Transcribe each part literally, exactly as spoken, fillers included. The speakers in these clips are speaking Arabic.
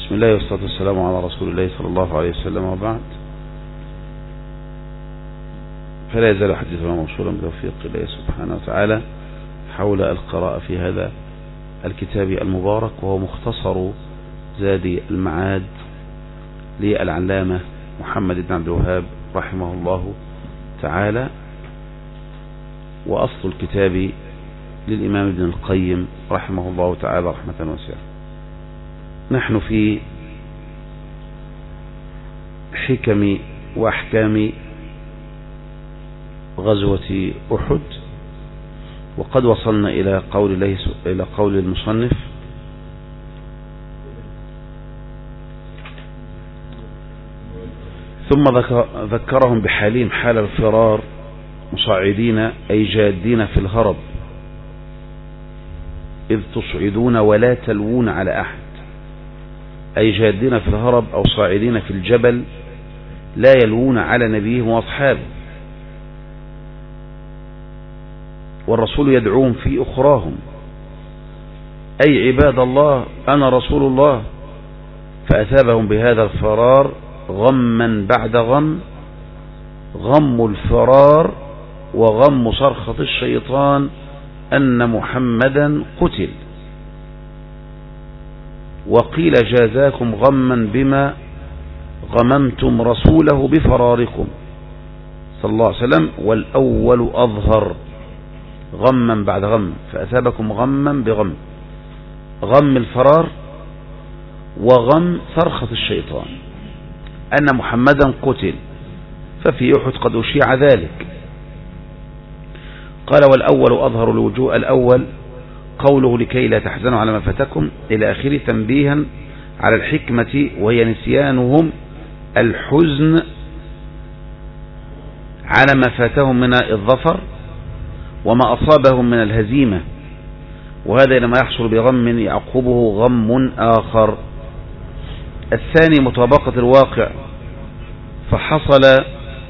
بسم الله والصلاة والسلام على رسول الله صلى الله عليه وسلم، وبعد. فلا يزال حديثنا موصولا بتوفيق الله سبحانه وتعالى حول القراءة في هذا الكتاب المبارك، وهو مختصر زاد المعاد للعلامة محمد بن عبد الوهاب رحمه الله تعالى، وأصل الكتاب للإمام ابن القيم رحمه الله تعالى رحمة واسعة. نحن في حكم وأحكام غزوة أحد، وقد وصلنا إلى قول الله إلى قول المصنف: ثم ذكرهم بحالهم حال الفرار مصعدين أي جادين في الهرب، إذ تصعدون ولا تلوون على أحد، أي جادين في الهرب أو صاعدين في الجبل لا يلوون على نبيهم وأصحابه، والرسول يدعوهم في أخراهم، أي عباد الله أنا رسول الله، فأثابهم بهذا الفرار غما بعد غم، غم الفرار وغم صرخة الشيطان أن محمدا قتل. وقيل جازاكم غما بما غممتم رسوله بفراركم صلى الله عليه وسلم، والأول أظهر، غما بعد غم، فأثابكم غما بغم، غم الفرار وغم صرخة الشيطان أن محمدا قتل، ففي أحد قد أشيع ذلك. قال: والأول أظهر الوجوه، الأول قوله لكي لا تحزنوا على ما فاتكم إلى آخره، تنبيها على الحكمة وهي نسيانهم الحزن على ما فاتهم من الظفر وما أصابهم من الهزيمة، وهذا لما يحصل بغم يعقبه غم آخر. الثاني مطابقة الواقع، فحصل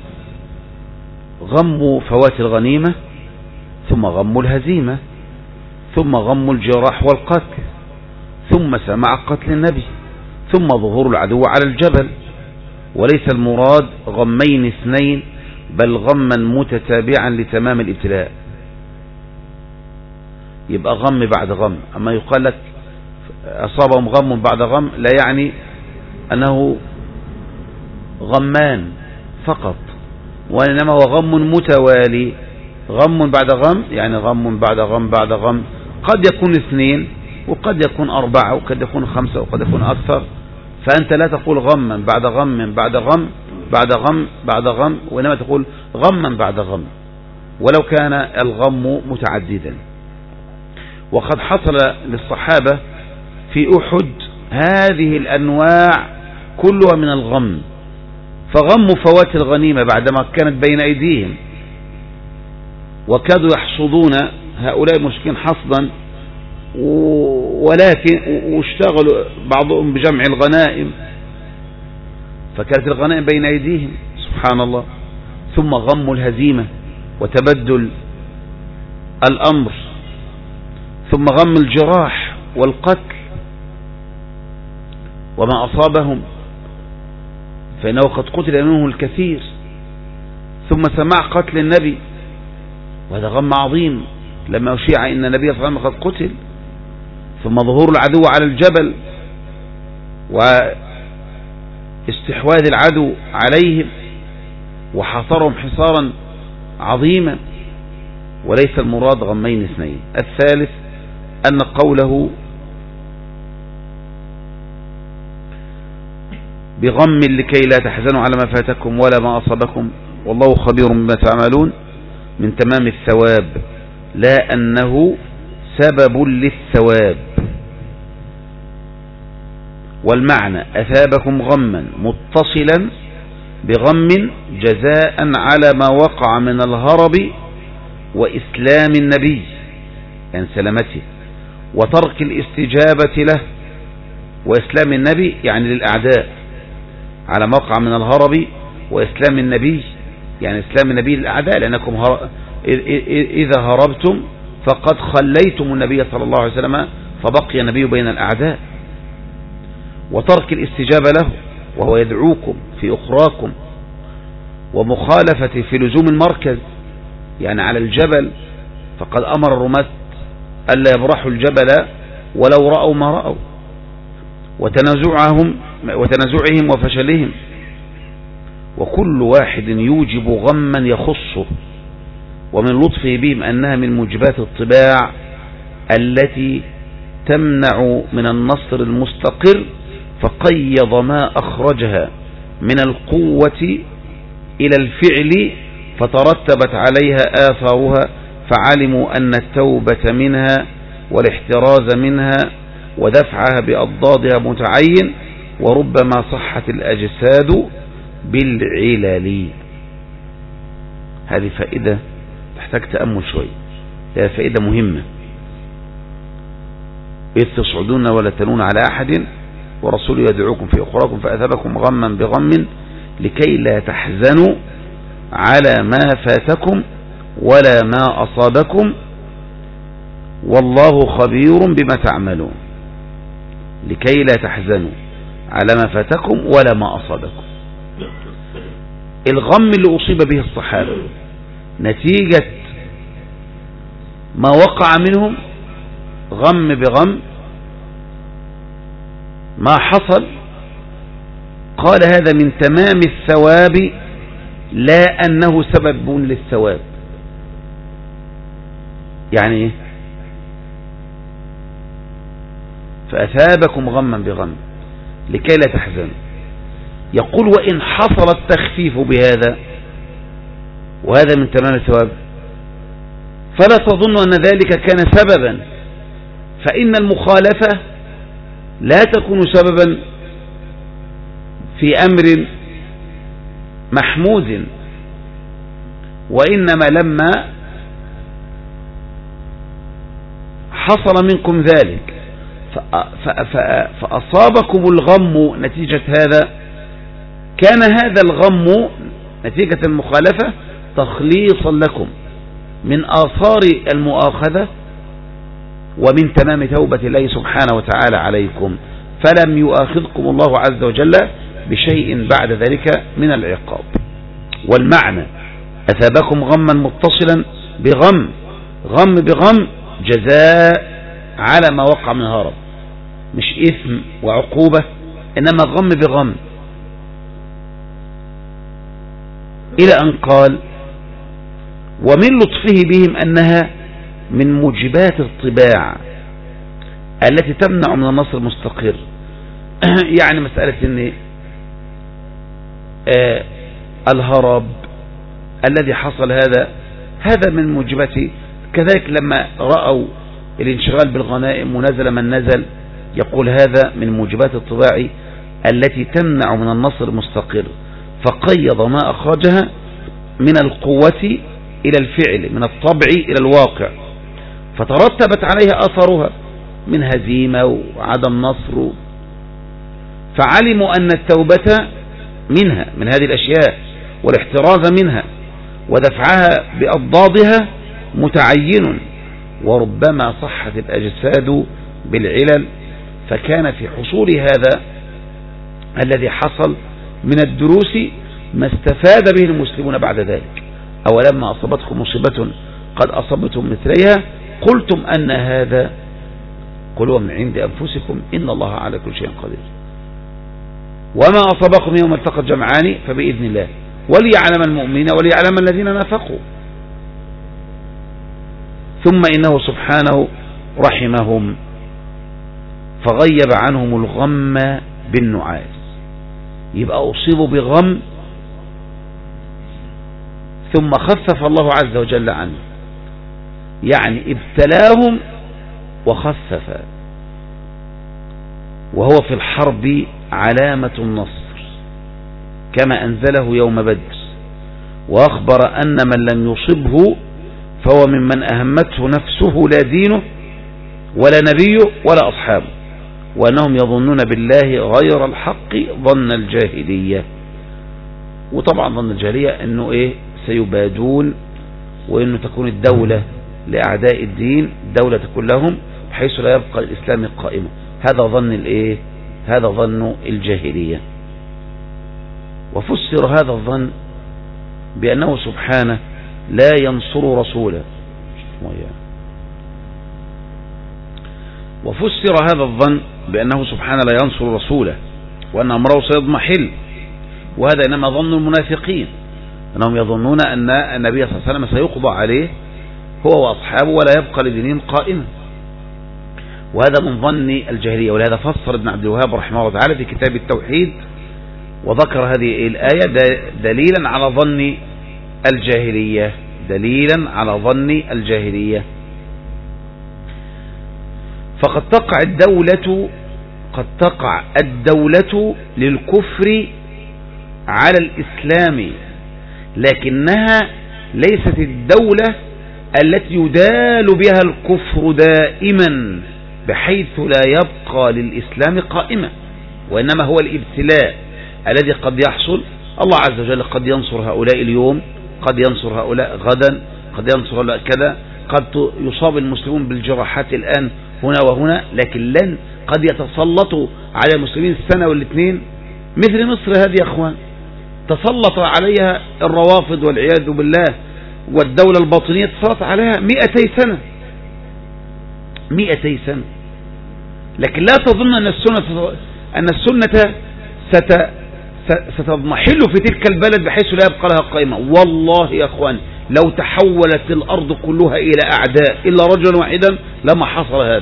غم فوات الغنيمة، ثم غم الهزيمة، ثم غم الجراح والقتل، ثم سماع قتل النبي، ثم ظهور العدو على الجبل، وليس المراد غمين اثنين، بل غما متتابعا لتمام الابتلاء. يبقى غم بعد غم. أما يقال لك أصابهم غم بعد غم لا يعني أنه غمان فقط، وإنما هو غم متوالي، غم بعد غم، يعني غم بعد غم بعد غم، قد يكون اثنين وقد يكون أربعة وقد يكون خمسة وقد يكون أكثر، فأنت لا تقول غما بعد غم بعد غم بعد غم بعد غم، وإنما تقول غما بعد غم، ولو كان الغم متعددا. وقد حصل للصحابة في أحد هذه الأنواع كلها من الغم، فغم فوات الغنيمة بعدما كانت بين أيديهم، وكادوا يحصدون هؤلاء المشركين حصدا، ولكن واشتغلوا بعضهم بجمع الغنائم، فكانت الغنائم بين أيديهم سبحان الله. ثم غم الهزيمة وتبدل الأمر، ثم غم الجراح والقتل وما أصابهم، فإنه قد قتل منه الكثير، ثم سماع قتل النبي، وهذا غم عظيم لما أشيع إن النبي صلى الله عليه وسلم قد قتل، ثم ظهور العدو على الجبل واستحواذ العدو عليهم وحاصرهم حصارا عظيما، وليس المراد غمين اثنين. الثالث أن قوله بغم لكي لا تحزنوا على ما فاتكم ولا ما أصابكم والله خبير بما تعملون من تمام الثواب، لا أنه سبب للثواب. والمعنى أثابكم غما متصلا بغم جزاء على ما وقع من الهرب وإسلام النبي يعني سلامته، وترك الاستجابة له، وإسلام النبي يعني للأعداء، على ما وقع من الهرب وإسلام النبي يعني إسلام النبي للأعداء، لأنكم هر... إذا هربتم فقد خليتم النبي صلى الله عليه وسلم فبقي النبي بين الأعداء. وترك الاستجابة له وهو يدعوكم في أخراكم، ومخالفة في لزوم المركز يعني على الجبل، فقد أمر الرماة ألا يبرحوا الجبل ولو رأوا ما رأوا، وتنازعهم وتنازعهم وفشلهم، وكل واحد يوجب غما يخصه. ومن لطفه بهم أنها من موجبات الطباع التي تمنع من النصر المستقر، فقيض ما أخرجها من القوة إلى الفعل فترتبت عليها آثارها، فعلموا أن التوبة منها والاحتراز منها ودفعها بأضدادها متعين، وربما صحت الأجساد بالعلل. هذه فائدة تحتاج تأمل شوي، هذه فائدة مهمة. إذ تصعدون ولا تلون على أحد ورسوله يدعوكم في أخراكم فأثابكم غما بغم لكي لا تحزنوا على ما فاتكم ولا ما أصابكم والله خبير بما تعملون. لكي لا تحزنوا على ما فاتكم ولا ما أصابكم. الغم اللي أصيب به الصحابة نتيجة ما وقع منهم غم بغم ما حصل، قال هذا من تمام الثواب لا أنه سبب للثواب. يعني ايه؟ فأثابكم غما بغم لكي لا تحزنوا. يقول وإن حصل التخفيف بهذا وهذا من تمام الثواب فلا تظن أن ذلك كان سببا، فإن المخالفة لا تكون سببا في أمر محمود، وإنما لما حصل منكم ذلك فأصابكم الغم نتيجة هذا، كان هذا الغم نتيجة المخالفة تخليصا لكم من آثار المؤاخذة ومن تمام توبة الله سبحانه وتعالى عليكم، فلم يؤاخذكم الله عز وجل بشيء بعد ذلك من العقاب. والمعنى أثابكم غما متصلا بغم، غم بغم جزاء على ما وقع من هرب، مش إثم وعقوبة، إنما غم بغم. إلى أن قال ومن لطفه بهم أنها من موجبات الطباع التي تمنع من النصر المستقر. يعني مسألة إن آه الهرب الذي حصل هذا هذا من موجبات. كذلك لما رأوا الانشغال بالغنائم ونزل من نزل، يقول هذا من موجبات الطباع التي تمنع من النصر المستقر، فقيض ما أخرجها من القوة إلى الفعل، من الطبع إلى الواقع، فترتبت عليها أثرها من هزيمة وعدم نصر، فعلموا أن التوبة منها من هذه الأشياء والاحتراز منها ودفعها بأضدادها متعين، وربما صحت الأجساد بالعلل. فكان في حصول هذا الذي حصل من الدروس ما استفاد به المسلمون بعد ذلك. أولما أصابتكم مصيبة قد أصبتم مثليها قلتم أن هذا، قل هو من عند أنفسكم إن الله على كل شيء قدير. وما أصابكم يوم التقى الجمعان فبإذن الله وليعلم المؤمنين وليعلم الذين نافقوا، ثم إنه سبحانه رحمهم فغيب عنهم الغم بالنعاس. يبقى أصيبوا بغم ثم خفف الله عز وجل عنه، يعني ابتلاهم وخفف، وهو في الحرب علامة النصر كما أنزله يوم بدر، وأخبر أن من لم يصبه فهو ممن أهمته نفسه لا دينه ولا نبيه ولا أصحابه، وأنهم يظنون بالله غير الحق ظن الجاهلية. وطبعا ظن الجاهلية أنه إيه سيبادون، وأنه تكون الدولة لأعداء الدين، الدولة تكون لهم بحيث لا يبقى الإسلام قائمة. هذا ظن الإيه هذا ظن الجاهلية. وفسر هذا الظن بأنه سبحانه لا ينصر رسوله. وفسر هذا الظن بأنه سبحانه لا ينصر رسوله وأن أمره سيضمحل، وهذا إنما ظن المنافقين، أنهم يظنون أن النبي صلى الله عليه وسلم سيقضى عليه هو وأصحابه ولا يبقى لدينهم قائما، وهذا من ظن الجاهلية. ولهذا فسر ابن عبد الوهاب رحمه الله تعالى في كتاب التوحيد وذكر هذه الآية دليلا على ظن الجاهلية، دليلا على ظن الجاهلية. فقد تقع الدولة قد تقع الدولة للكفر على الإسلام، لكنها ليست الدولة التي يدال بها الكفر دائما بحيث لا يبقى للإسلام قائمة، وإنما هو الابتلاء الذي قد يحصل. الله عز وجل قد ينصر هؤلاء اليوم، قد ينصر هؤلاء غدا، قد ينصر هؤلاء كذا، قد يصاب المسلمون بالجراحات الآن هنا وهنا، لكن لن قد يتسلطوا على المسلمين السنة والاثنين. مثل مصر هذه يا أخوان تسلط عليها الروافض والعياذ بالله، والدولة الباطنية تسلط عليها مئتي سنة مئتي سنة لكن لا تظن أن السنة أن السنة ست ستضمحل في تلك البلد بحيث لا يبقى لها قائمة. والله يا أخوان لو تحولت الأرض كلها إلى أعداء إلا رجلا واحدا لما حصل هذا،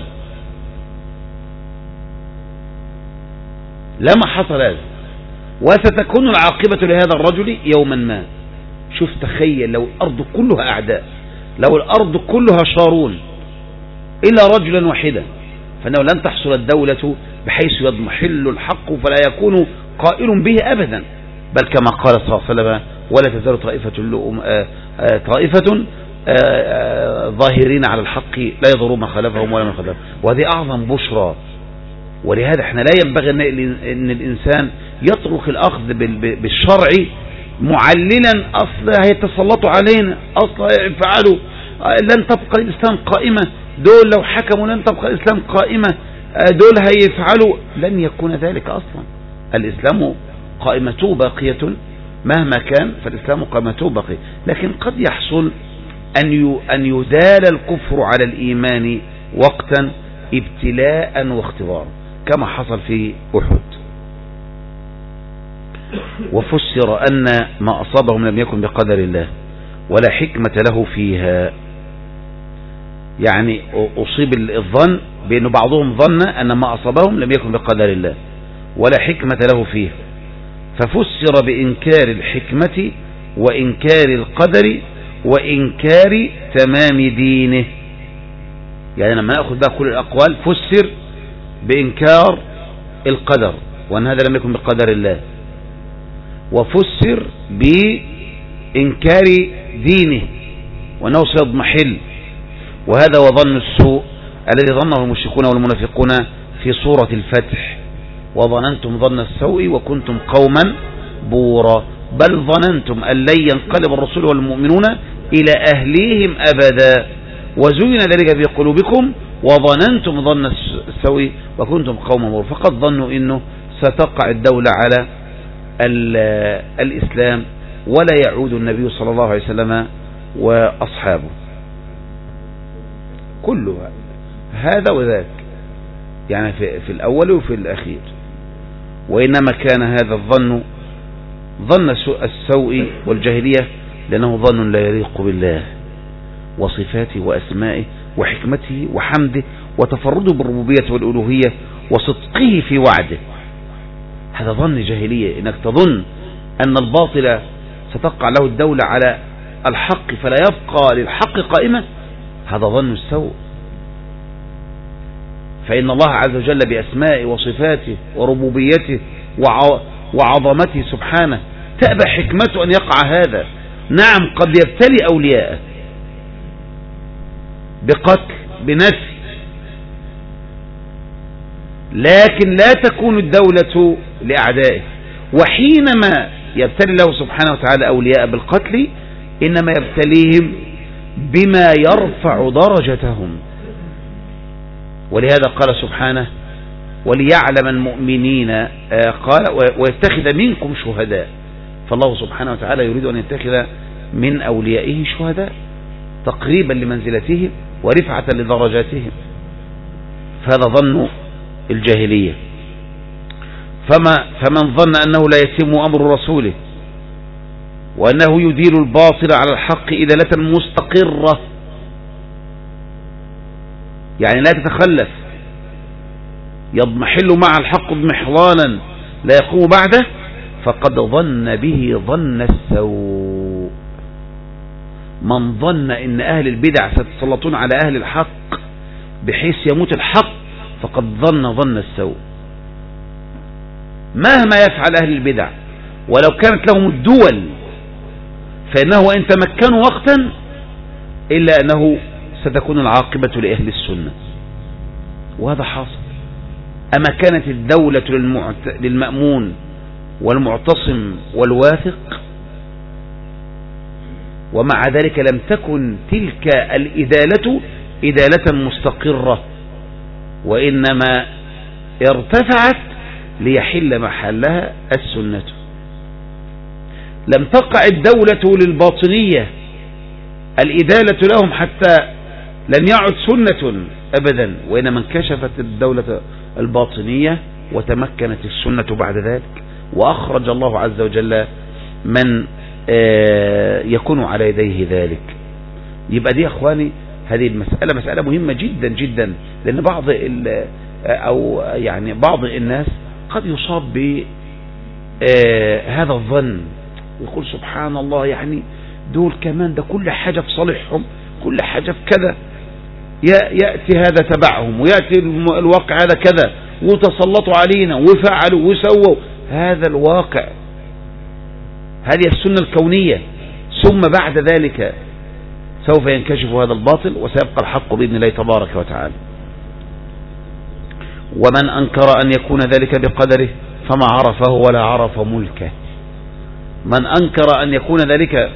لما حصل هذا، وستكون العاقبة لهذا الرجل يوما ما. شوف تخيل لو الأرض كلها أعداء، لو الأرض كلها شارون إلا رجلا واحدا، فإنه لن تحصل الدولة بحيث يضمحل الحق فلا يكون قائل به أبدا، بل كما قال صلى الله عليه وسلم ولا تزال طائفة طائفة ظاهرين على الحق لا يضرون من خلفهم ولا من خلفهم. وهذه أعظم بشرى. ولهذا احنا لا ينبغي أن الإنسان يترك الأخذ بالشرع معللا أصلا هيتسلطوا علينا، أصلا يفعلوا لن تبقى الإسلام قائمة، دول لو حكموا لن تبقى الإسلام قائمة، دول هيفعلوا. لن يكون ذلك أصلا. الإسلام قائمته باقية مهما كان، فالإسلام قائمته باقية، لكن قد يحصل أن أن يزال الكفر على الإيمان وقتا ابتلاء واختبارا كما حصل في أحد. وفسر أن ما أصابهم لم يكن بقدر الله ولا حكمة له فيها، يعني أصيب الظن بأن بعضهم ظن أن ما أصابهم لم يكن بقدر الله ولا حكمة له فيها، ففسر بإنكار الحكمة وإنكار القدر وإنكار تمام دينه. يعني لما نأخذ بقى كل الأقوال فسر بإنكار القدر وأن هذا لم يكن بقدر الله، وفسر بإنكار دينه وأنه سيضمحل، وهذا وظن السوء الذي ظنه المشركون والمنافقون في سورة الفتح: وظننتم ظن السوء وكنتم قوما بورا بل ظننتم أن لن ينقلب الرسول والمؤمنون إلى أهليهم أبدا وزين ذلك في قلوبكم وظننتم ظن السوء وكنتم قوما بورا. فقد ظنوا إنه ستقع الدولة على الإسلام ولا يعود النبي صلى الله عليه وسلم وأصحابه. كلها هذا وذاك، يعني في, في الأول وفي الأخير. وإنما كان هذا الظن ظن السوء والجاهلية لأنه ظن لا يليق بالله وصفاته وأسمائه وحكمته وحمده وتفرده بالربوبية والألوهية وصدقه في وعده. هذا ظن جاهلية، إنك تظن أن الباطل ستقع له الدولة على الحق فلا يبقى للحق قائمة، هذا ظن السوء. فإن الله عز وجل بأسمائه وصفاته وربوبيته وعظمته سبحانه تأبى حكمته أن يقع هذا. نعم قد يبتلي أولياءه بقتل بنفي، لكن لا تكون الدولة لأعدائه. وحينما يبتلي الله سبحانه وتعالى أولياء بالقتل إنما يبتليهم بما يرفع درجتهم. ولهذا قال سبحانه: وليعلم المؤمنين قال ويتخذ منكم شهداء. فالله سبحانه وتعالى يريد أن يتخذ من أوليائه شهداء تقريبا لمنزلتهم ورفعة لدرجاتهم. فهذا ظن الجاهلية. فما فمن ظن أنه لا يتم أمر رسوله وأنه يدير الباطل على الحق إدالة مستقرة، يعني لا تتخلف، يضمحل مع الحق اضمحلالا لا يقوم بعده، فقد ظن به ظن السوء. من ظن ان اهل البدع سيتسلطون على اهل الحق بحيث يموت الحق فقد ظن ظن السوء. مهما يفعل اهل البدع ولو كانت لهم الدول فانه وان تمكنوا وقتا الا انه ستكون العاقبة لاهل السنة، وهذا حاصل. اما كانت الدولة للمأمون والمعتصم والواثق، ومع ذلك لم تكن تلك الإدالة إدالة مستقرة، وإنما ارتفعت ليحل محلها السنة. لم تقع الدولة للباطنية الإدالة لهم حتى لم يعد سنة أبدا، وإنما انكشفت الدولة الباطنية وتمكنت السنة بعد ذلك، وأخرج الله عز وجل من يكون على يديه ذلك. يبقى دي يا أخواني هذه المسألة مسألة مهمة جدا جدا، لأن بعض أو يعني بعض الناس قد يصاب بهذا الظن، يقول سبحان الله، يعني دول كمان ده كل حاجة في صالحهم، كل حاجة في كذا، يأتي هذا تبعهم ويأتي الواقع هذا كذا، وتسلطوا علينا وفعلوا وسووا. هذا الواقع، هذه السنة الكونية، ثم بعد ذلك سوف ينكشف هذا الباطل وسيبقى الحق بإذن الله تبارك وتعالى. ومن أنكر أن يكون ذلك بقدره فما عرفه ولا عرف ملكه. من أنكر أن يكون ذلك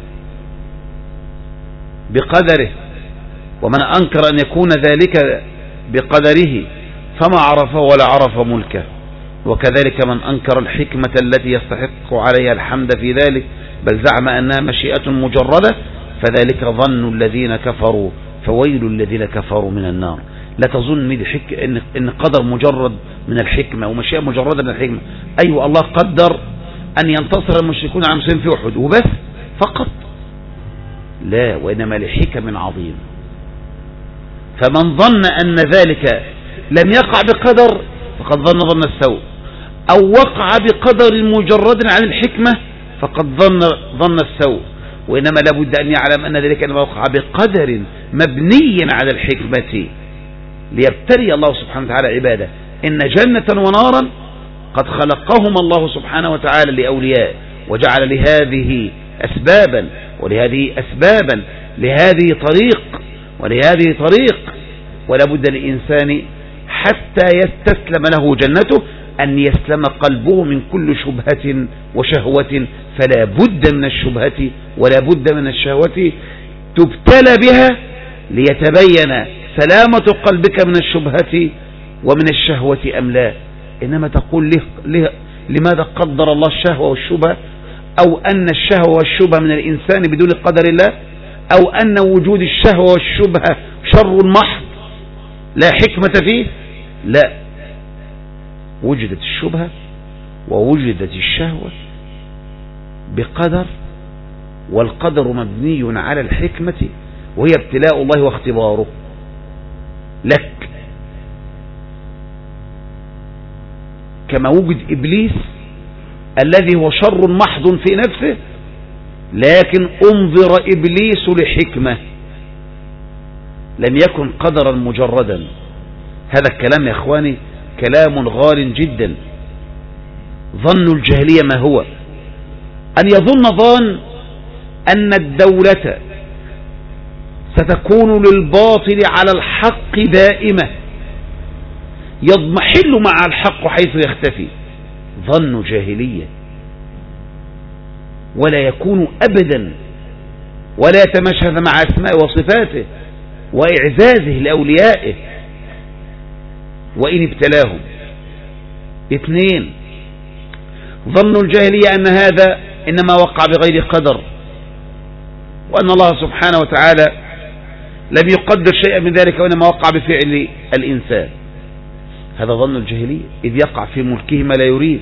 بقدره ومن أنكر أن يكون ذلك بقدره فما عرفه ولا عرف ملكه. وكذلك من أنكر الحكمة التي يستحق عليها الحمد في ذلك بل زعم أنها مشيئة مجردة فذلك ظن الذين كفروا فويل الذين كفروا من النار. لا تظن إن إن قدر مجرد من الحكمة ومشيئة مجردة من الحكمة. أيوة الله قدر أن ينتصر المشركون على المسلمين في أحد وبس فقط، لا، وإنما لحكم عظيم. فمن ظن أن ذلك لم يقع بقدر فقد ظن ظن السوء، أو وقع بقدر مجرد عن الحكمة فقد ظن ظن السوء. وإنما لابد أن يعلم أن ذلك إنما وقع بقدر مبني على الحكمة ليبتلي الله سبحانه وتعالى عباده. إن جنة ونارا قد خلقهما الله سبحانه وتعالى لأولياء، وجعل لهذه أسبابا ولهذه أسبابا، لهذه طريق ولهذه طريق. ولا بد للإنسان حتى يستسلم له جنته أن يسلم قلبه من كل شبهة وشهوة، فلا بد من الشبهة ولا بد من الشهوة تبتلى بها ليتبين سلامة قلبك من الشبهة ومن الشهوة أم لا. إنما تقول له له لماذا قدر الله الشهوة والشبهة، أو أن الشهوة والشبهة من الإنسان بدون قدر الله، أو أن وجود الشهوة والشبهة شر محض لا حكمة فيه. لا، وجدت الشبهة ووجدت الشهوة بقدر، والقدر مبني على الحكمة وهي ابتلاء الله واختباره لك. كما وجد إبليس الذي هو شر محض في نفسه، لكن انظر إبليس لحكمة، لم يكن قدرا مجردا. هذا الكلام يا اخواني كلام غال جدا. ظن الجاهلية ما هو؟ أن يظن ظان أن الدولة ستكون للباطل على الحق دائمة، يضمحل مع الحق حيث يختفي. ظن جاهلية، ولا يكون أبدا، ولا يتماشى مع أسماء وصفاته وإعزازه لأوليائه وإن ابتلاهم. اثنين، ظن الجاهلية أن هذا إنما وقع بغير قدر، وأن الله سبحانه وتعالى لم يقدر شيئا من ذلك وإنما وقع بفعل الإنسان. هذا ظن الجاهلية، إذ يقع في ملكه ما لا يريد.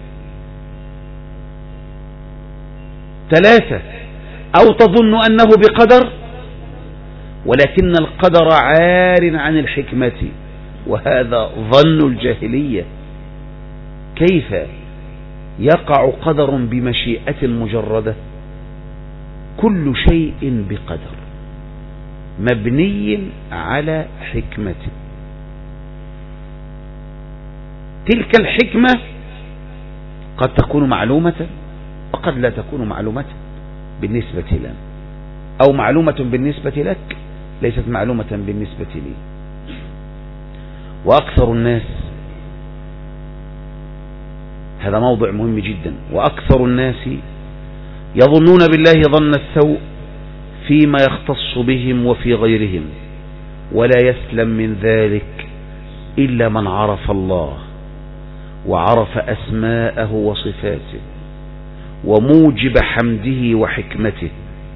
ثلاثة، أو تظن أنه بقدر ولكن القدر عار عن الحكمة، وهذا ظن الجاهلية. كيف يقع قدر بمشيئة مجردة؟ كل شيء بقدر مبني على حكمة. تلك الحكمة قد تكون معلومة وقد لا تكون معلومة بالنسبة لنا، أو معلومة بالنسبة لك ليست معلومة بالنسبة لي. وأكثر الناس، هذا موضع مهم جدا، وأكثر الناس يظنون بالله ظن السوء فيما يختص بهم وفي غيرهم، ولا يسلم من ذلك إلا من عرف الله وعرف أسماءه وصفاته وموجب حمده وحكمته.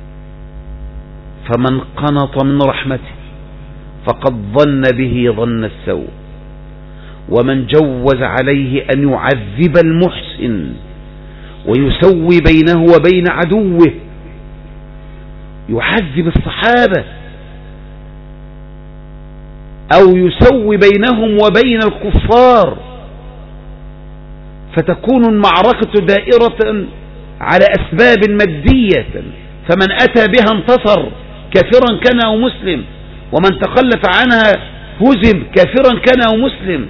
فمن قنط من رحمته فقد ظن به ظن السوء، ومن جوز عليه أن يعذب المحسن ويسوي بينه وبين عدوه، يعذب الصحابة أو يسوي بينهم وبين الكفار، فتكون المعركة دائرة على أسباب مادية، فمن أتى بها انتصر كافرا كان أو مسلم، ومن تخلف عنها هزم كافرا كان أو مسلم،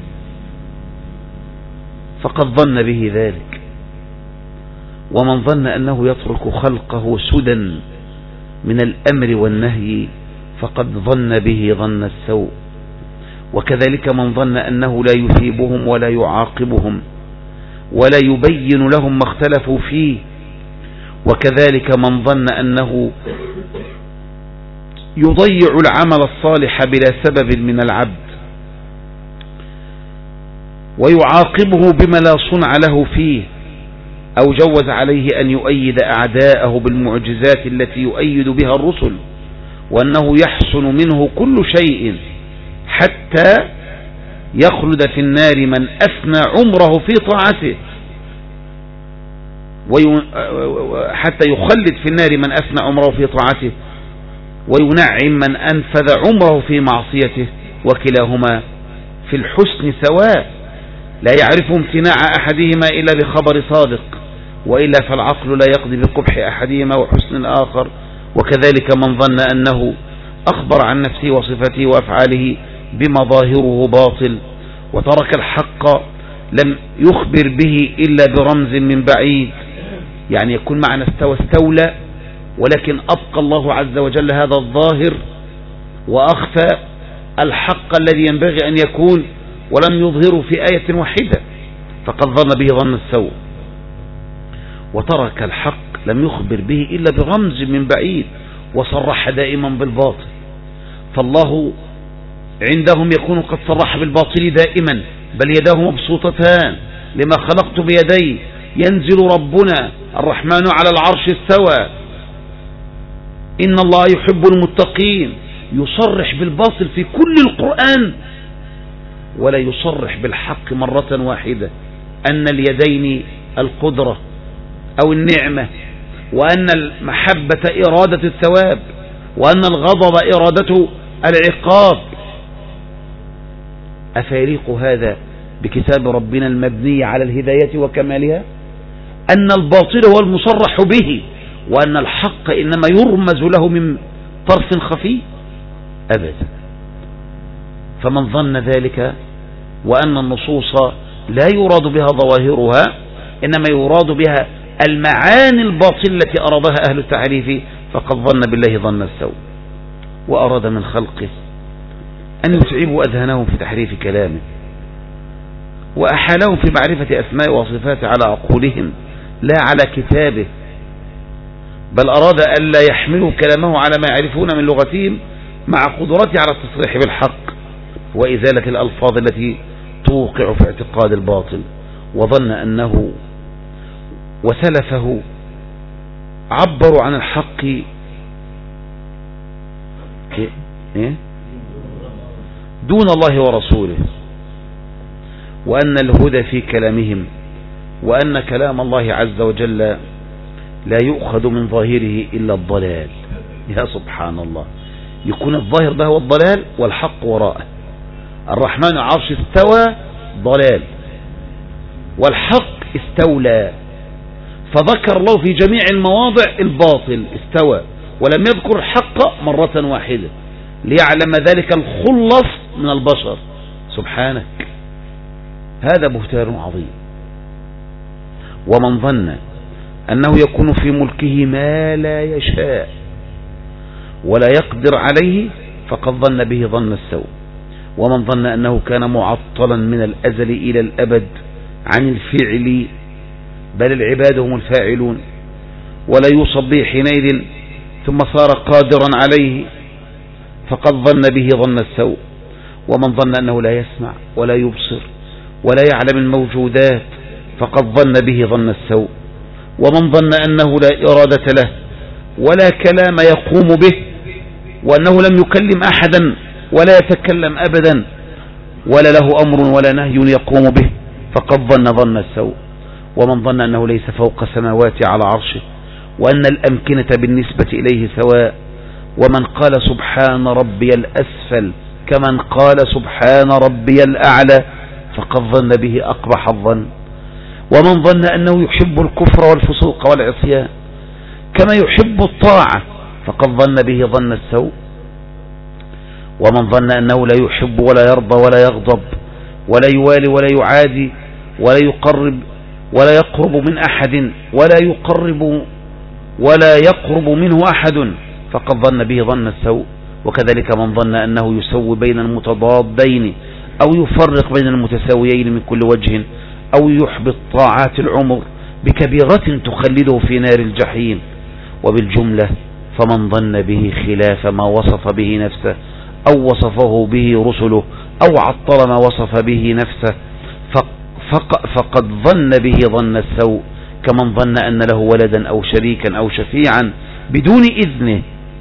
فقد ظن به ذلك. ومن ظن أنه يترك خلقه سدى من الأمر والنهي فقد ظن به ظن السوء. وكذلك من ظن أنه لا يثيبهم ولا يعاقبهم ولا يبين لهم ما اختلفوا فيه، وكذلك من ظن أنه يضيع العمل الصالح بلا سبب من العبد ويعاقبه بما لا صنع له فيه، أو جوز عليه أن يؤيد أعداءه بالمعجزات التي يؤيد بها الرسل، وأنه يحسن منه كل شيء حتى يخلد في النار من أفنى عمره في طاعته، حتى يخلد في النار من أفنى عمره في طاعته وينعم من أنفذ عمره في معصيته، وكلاهما في الحسن سواء، لا يعرف امتناع أحدهما إلا بخبر صادق، وإلا فالعقل لا يقضي بقبح أحدهما وحسن الآخر. وكذلك من ظن أنه أخبر عن نفسه وصفته وأفعاله بما ظاهره باطل، وترك الحق لم يخبر به إلا برمز من بعيد، يعني يكون معنى استوى استولى، ولكن أبقى الله عز وجل هذا الظاهر وأخفى الحق الذي ينبغي أن يكون ولم يظهره في آية واحدة، فقد ظن به ظن السوء. وترك الحق لم يخبر به إلا برمز من بعيد، وصرح دائما بالباطل. فالله عندهم يكون قد صرح بالباطل دائما، بل يداه مبسوطتان لما خلقت بيدي، ينزل ربنا الرحمن على العرش استوى، إن الله يحب المتقين، يصرح بالباطل في كل القرآن ولا يصرح بالحق مرة واحدة، أن اليدين القدرة أو النعمة، وأن المحبة إرادة الثواب، وأن الغضب إرادة العقاب. أفيليق هذا بكتاب ربنا المبني على الهداية وكمالها؟ أن الباطل هو المصرح به، وأن الحق إنما يرمز له من طرف خفي؟ أبدا. فمن ظن ذلك وأن النصوص لا يراد بها ظواهرها، إنما يراد بها المعاني الباطلة التي أرادها أهل التحريف، فقد ظن بالله ظن السوء، وأراد من خلقه أن يتعبوا أذهانهم في تحريف كلامه، وأحالهم في معرفة أسماء وصفاته على عقولهم لا على كتابه، بل أراد أن لا يحملوا كلامه على ما يعرفون من لغتهم، مع قدرته على التصريح بالحق وإزالة الألفاظ التي توقع في اعتقاد الباطل، وظن أنه وسلفه عبروا عن الحق دون الله ورسوله، وأن الهدى في كلامهم، وأن كلام الله عز وجل لا يؤخذ من ظاهره إلا الضلال. يا سبحان الله، يكون الظاهر ده هو الضلال والحق وراءه. الرحمن العرش استوى ضلال، والحق استولى، فذكر الله في جميع المواضع الباطل استوى، ولم يذكر الحق مرة واحدة ليعلم ذلك الخلص من البشر. سبحانك، هذا بهتان عظيم. ومن ظن أنه يكون في ملكه ما لا يشاء ولا يقدر عليه فقد ظن به ظن السوء. ومن ظن أنه كان معطلا من الأزل إلى الأبد عن الفعل، بل العباد هم الفاعلون، ولا يوصف به حينئذ ثم صار قادرا عليه فقد ظن به ظن السوء. ومن ظن أنه لا يسمع ولا يبصر ولا يعلم الموجودات فقد ظن به ظن السوء. ومن ظن أنه لا إرادة له ولا كلام يقوم به، وأنه لم يكلم أحدا ولا يتكلم أبدا، ولا له أمر ولا نهي يقوم به فقد ظن ظن السوء. ومن ظن أنه ليس فوق السماوات على عرشه، وأن الأمكنة بالنسبة إليه سواء، ومن قال سبحان ربي الأسفل كمن قال سبحان ربي الأعلى فقد ظن به أقبح الظن. ومن ظن أنه يحب الكفر والفسوق والعصيان كما يحب الطاعة فقد ظن به ظن السوء. ومن ظن أنه لا يحب ولا يرضى ولا يغضب ولا يوالي ولا يعادي ولا يقرب ولا يقرب من أحد ولا يقرب ولا يقرب منه أحد فقد ظن به ظن السوء. وكذلك من ظن أنه يسوي بين المتضادين أو يفرق بين المتساويين من كل وجه، أو يحبط طاعات العمر بكبيرة تخلده في نار الجحيم. وبالجملة فمن ظن به خلاف ما وصف به نفسه أو وصفه به رسله أو عطل ما وصف به نفسه فقد ظن به ظن السوء، كمن ظن أن له ولدا أو شريكا أو شفيعا بدون إذنه،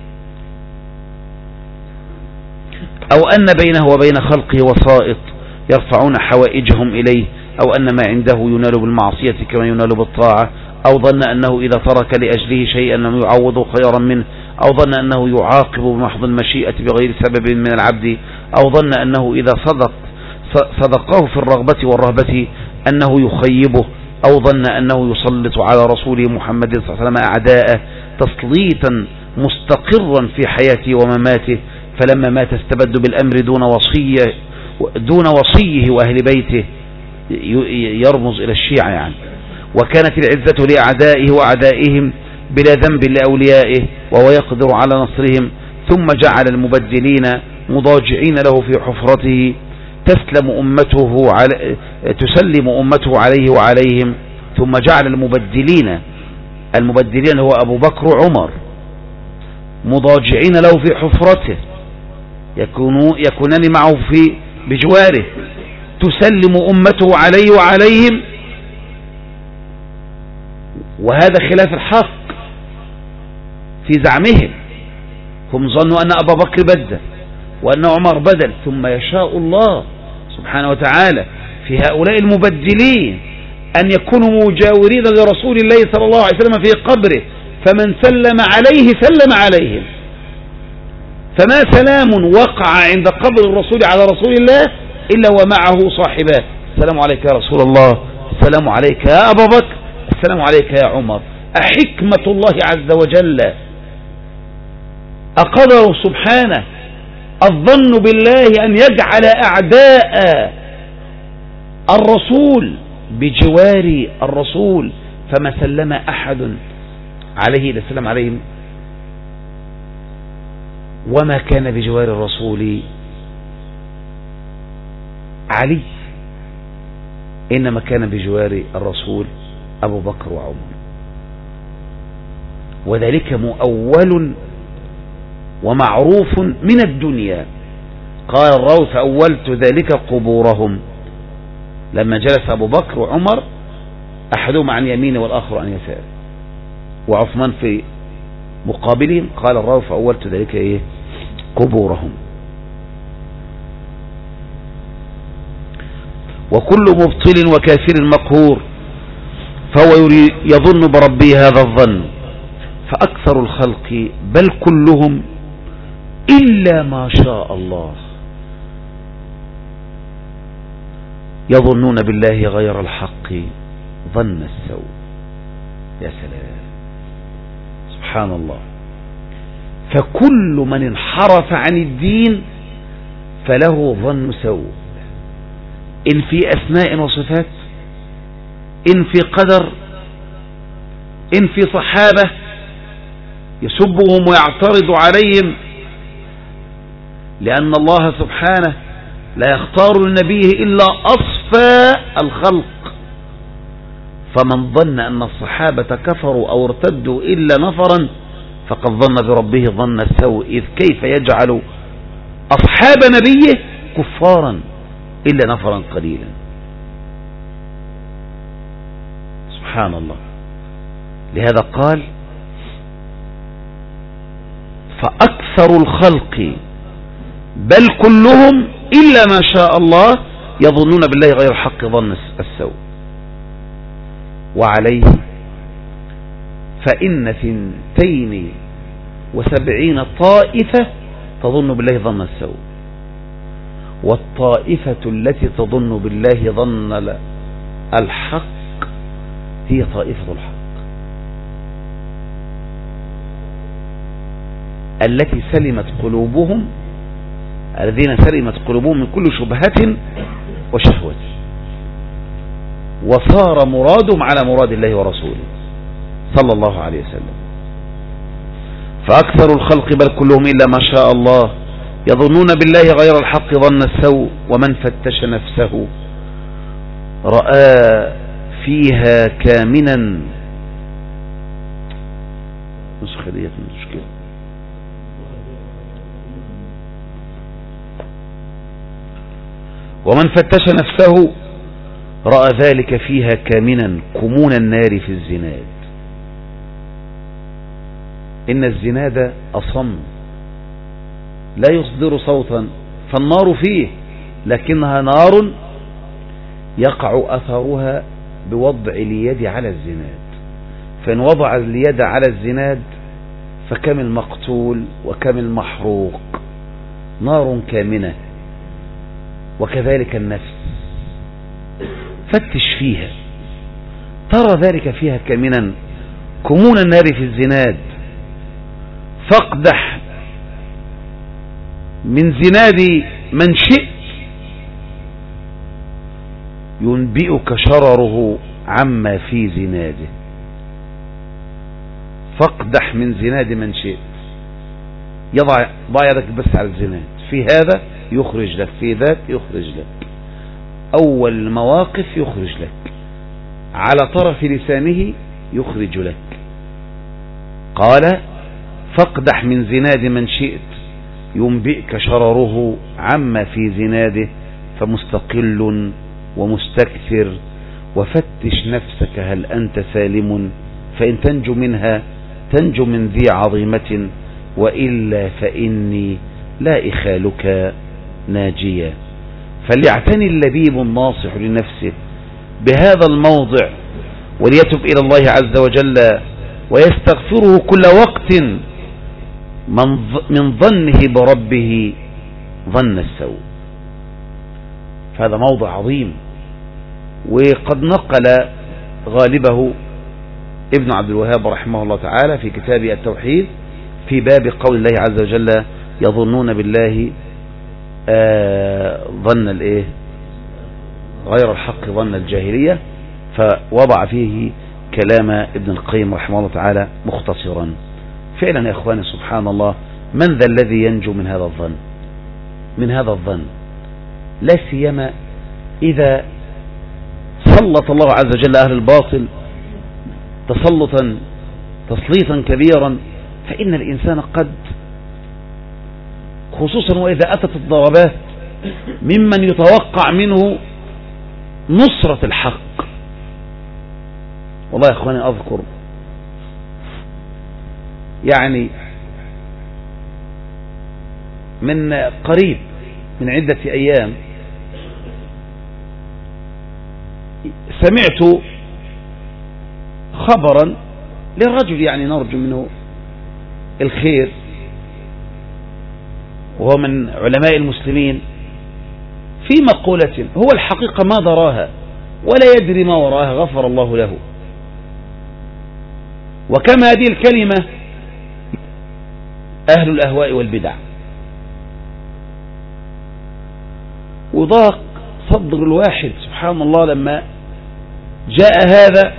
أو أن بينه وبين خلقه وسائط يرفعون حوائجهم إليه، أو أن ما عنده ينال بالمعصية كما ينال بالطاعة، أو ظن أنه إذا ترك لأجله شيئا لم يعوضه خيرا منه، أو ظن أنه يعاقب بمحض المشيئة بغير سبب من العبد، أو ظن أنه إذا صدق صدقه في الرغبة والرهبة أنه يخيبه، أو ظن أنه يسلط على رسوله محمد صلى الله عليه وسلم أعداءه تسليطا مستقرا في حياته ومماته، فلما مات استبد بالأمر دون وصية دون وصيه وأهل بيته، يرمز إلى الشيعة يعني. وكانت العزة لأعدائه وأعدائهم بلا ذنب لأوليائه وهو يقدر على نصرهم، ثم جعل المبدلين مضاجعين له في حفرته تسلم أمته على تسلم أمته عليه وعليهم، ثم جعل المبدلين المبدلين هو أبو بكر وعمر مضاجعين له في حفرته يكونوا يكونان معه في بجواره، تسلم أمته عليه وعليهم، وهذا خلاف الحق في زعمهم. هم ظنوا أن أبا بكر بدل وأن عمر بدل، ثم يشاء الله سبحانه وتعالى في هؤلاء المبدلين أن يكونوا مجاورين لرسول الله صلى الله عليه وسلم في قبره، فمن سلم عليه سلم عليهم، فما سلام وقع عند قبر الرسول على رسول الله إلا ومعه صاحباه، السلام عليك يا رسول الله، السلام عليك يا أبا بكر، السلام عليك يا عمر. أحكمة الله عز وجل، أقدر سبحانه الظن بالله أن يجعل أعداء الرسول بجوار الرسول، فما سلم أحد عليه إلا السلام عليهم، وما كان بجوار الرسول علي، إنما كان بجوار الرسول أبو بكر وعمر، وذلك مؤول ومعروف من الدنيا. قال الراوي فأولت ذلك قبورهم، لما جلس أبو بكر وعمر أحدهما عن يمينه والآخر عن يساره، وعثمان في مقابلهم، قال الراوي فأولت ذلك إيه قبورهم. وكل مبطل وكافر مقهور فهو يظن بربه هذا الظن، فأكثر الخلق بل كلهم إلا ما شاء الله يظنون بالله غير الحق ظن السوء. يا سلام، سبحان الله. فكل من انحرف عن الدين فله ظن سوء، إن في أسماء وصفات، إن في قدر، إن في صحابة يسبهم ويعترض عليهم، لأن الله سبحانه لا يختار لنبيه إلا أصفى الخلق. فمن ظن أن الصحابة كفروا أو ارتدوا إلا نفرا فقد ظن بربه ظن السوء، إذ كيف يجعل أصحاب نبيه كفارا إلا نفرا قليلا. سبحان الله. لهذا قال فأكثر الخلق بل كلهم إلا ما شاء الله يظنون بالله غير الحق ظن السوء. وعليه فإن ثنتين وسبعين طائفة تظن بالله ظن السوء، والطائفة التي تظن بالله ظن الحق هي طائفة الحق التي سلمت قلوبهم، الذين سلمت قلوبهم من كل شبهة وشهوة، وصار مرادهم على مراد الله ورسوله صلى الله عليه وسلم. فأكثر الخلق بل كلهم إلا ما شاء الله يظنون بالله غير الحق ظن السوء، ومن فتش نفسه رأى فيها كامنا. نسخة ديت مشكلة. ومن فتش نفسه رأى ذلك فيها كامنا كمون النار في الزناد. إن الزناد أصم لا يصدر صوتا، فالنار فيه لكنها نار يقع أثرها بوضع اليد على الزناد، فإن وضع اليد على الزناد فكم المقتول وكم المحروق، نار كامنة. وكذلك النفس، فتش فيها ترى ذلك فيها كامنا كمون النار في الزناد، فاقدح من زناد من شئت ينبئك شرره عما في زناده. فاقدح من زناد من شئت، يضع ضع يدك بس على الزناد، في هذا يخرج لك، في ذات يخرج لك، أول المواقف يخرج لك، على طرف لسانه يخرج لك. قال فاقدح من زناد من شئت ينبئك شرره عما في زناده، فمستقل ومستكثر، وفتش نفسك هل أنت سالم، فإن تنجو منها تنجو من ذي عظيمة، وإلا فإني لا إخالك ناجيا. فليعتني اللبيب الناصح لنفسه بهذا الموضع، وليتب إلى الله عز وجل ويستغفره كل وقت من ظنه بربه ظن السوء. فهذا موضع عظيم، وقد نقل غالبه ابن عبد الوهاب رحمه الله تعالى في كتابه التوحيد في باب قول الله عز وجل يظنون بالله آه ظن الايه غير الحق ظن الجاهلية، فوضع فيه كلام ابن القيم رحمه الله تعالى مختصرا. فعلا يا اخواني سبحان الله، من ذا الذي ينجو من هذا الظن من هذا الظن لا سيما إذا سلط الله عز وجل أهل الباطل تسلطا تسليطا كبيرا، فإن الإنسان قد، خصوصا وإذا أتت الضربات ممن يتوقع منه نصرة الحق. والله يا اخواني اذكر يعني من قريب من عدة ايام سمعت خبرا لرجل يعني نرجو منه الخير، وهو من علماء المسلمين، في مقولة هو الحقيقة ما دراها ولا يدري ما وراها، غفر الله له. وكما هذه الكلمة أهل الأهواء والبدع، وضاق صدر الواحد سبحان الله لما جاء هذا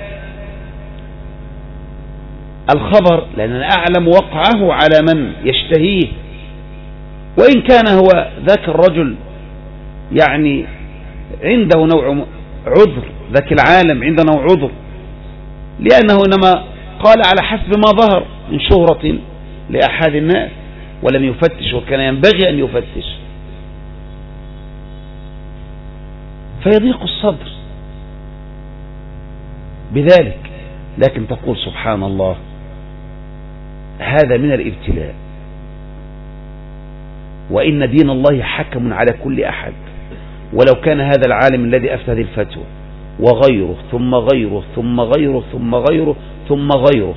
الخبر، لأننا أعلم وقعه على من يشتهيه، وإن كان هو ذاك الرجل يعني عنده نوع عذر، ذاك العالم عنده نوع عذر، لأنه إنما قال على حسب ما ظهر من شهرة لأحد الناس ولم يفتش، وكان ينبغي أن يفتش، فيضيق الصدر بذلك. لكن تقول سبحان الله هذا من الابتلاء، وإن دين الله حكم على كل أحد، ولو كان هذا العالم الذي أفتى هذه الفتوى وغيره ثم غيره ثم غيره ثم غيره ثم غيره،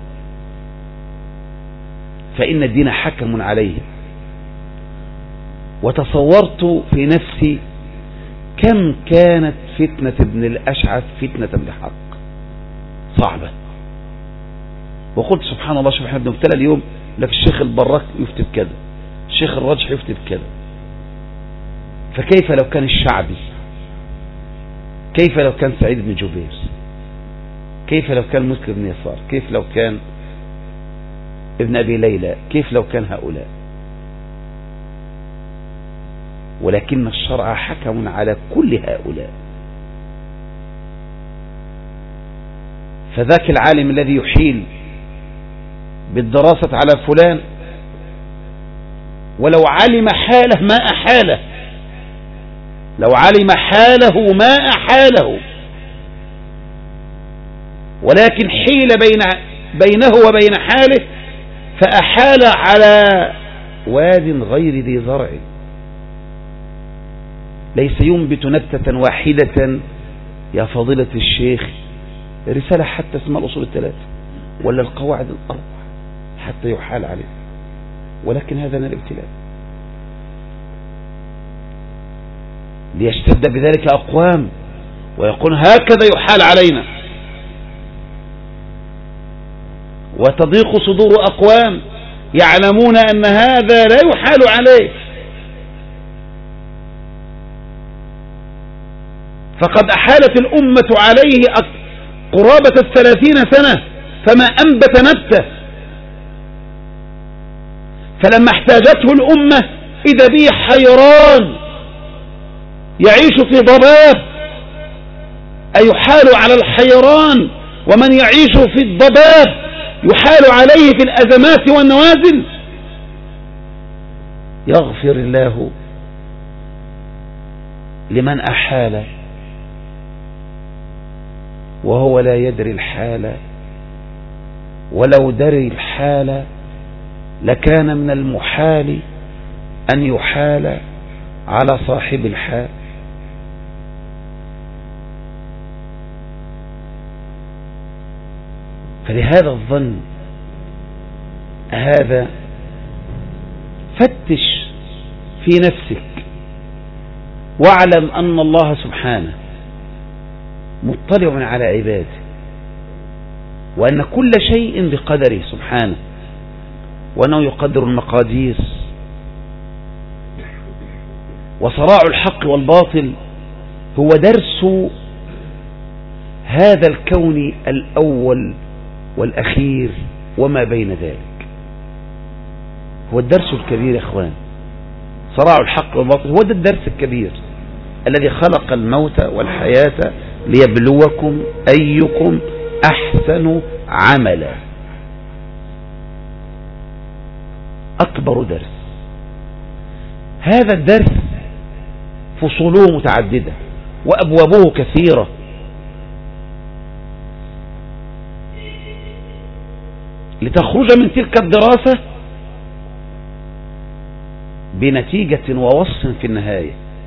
فإن الدين حكم عليه. وتصورت في نفسي كم كانت فتنة ابن الأشعث فتنة بحق صعبة، وقلت سبحان الله، شوف احنا بنبتلى اليوم لك الشيخ البراك يفتي بكذا، الشيخ الرجح يفتي بكذا، فكيف لو كان الشعبي، كيف لو كان سعيد بن جبير، كيف لو كان مسلم بن يسار، كيف لو كان ابن أبي ليلى، كيف لو كان هؤلاء. ولكن الشرع حكم على كل هؤلاء. فذاك العالم الذي يحيل بالدراسة على فلان ولو علم حاله ما أحاله، لو علم حاله ما أحاله، ولكن حيل بين بينه وبين حاله فأحال على واد غير ذي زرع، ليس ينبت نبتة واحدة يا فضيلة الشيخ، رسالة حتى اسمها الأصول الثلاثة ولا القواعد الأربع حتى يحال عليه، ولكن هذا من الابتلاء. ليشتد بذلك أقوام ويقول هكذا يحال علينا، وتضيق صدور أقوام يعلمون أن هذا لا يحال عليه. فقد أحالت الأمة عليه قرابة الثلاثين سنة فما أنبت نبته، فلما احتاجته الأمة إذا به حيران يعيش في ضباب، أيحال على الحيران ومن يعيش في الضباب يحال عليه في الأزمات والنوازل؟ يغفر الله لمن أحال وهو لا يدري الحال، ولو دري الحال لكان من المحال أن يحال على صاحب الحال. فلهذا الظن هذا فتش في نفسك واعلم أن الله سبحانه مطلع على عباده، وأن كل شيء بقدره سبحانه، وأنه يقدر المقادير. وصراع الحق والباطل هو درس هذا الكون الأول والأخير وما بين ذلك، هو الدرس الكبير يا إخوان. صراع الحق والباطل هو ده الدرس الكبير الذي خلق الموت والحياة ليبلوكم أيكم أحسن عملا. أكبر درس. هذا الدرس فصوله متعددة، وأبوابه كثيرة. لتخرج من تلك الدراسة بنتيجة ووصف في النهاية: